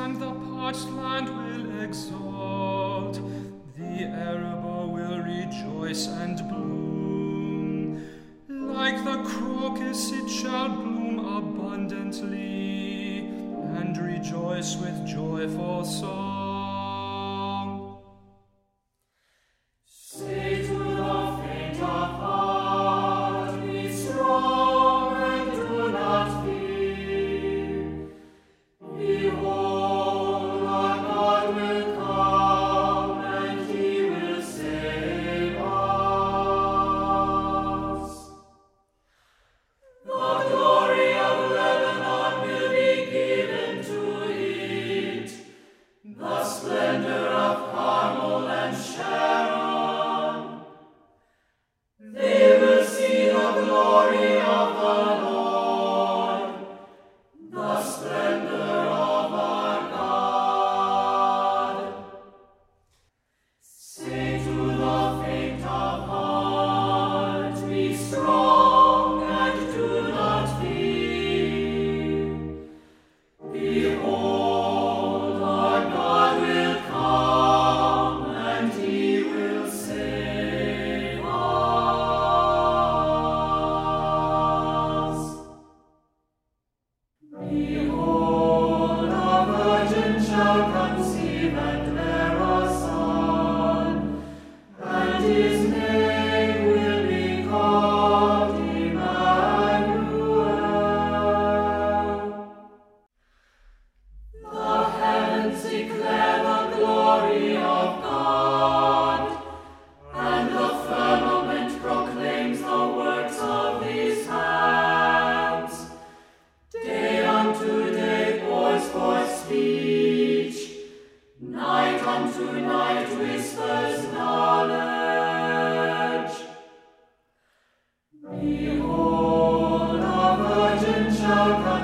and the parched land will exult. The arable will rejoice and bloom. Like the crocus it shall bloom abundantly, and rejoice with joyful song. Say to the faint of heart, be strong and do not fear. Behold, our God will come, and He will save us. The glory of Lebanon will be given to it, the splendor of Carmel and Sharon. They will see the glory of the Lord, the splendor of our God. Say to the faint of heart, be strong and do not fear. Behold, our God will come, and He will save us. Behold, a virgin shall conceive and bear a son, and His name will be called Emmanuel. The heavens declare the glory of God, and the firmament proclaims the works of His hands. Day unto day pours forth speech, night unto night whispers knowledge. Behold, a virgin shall come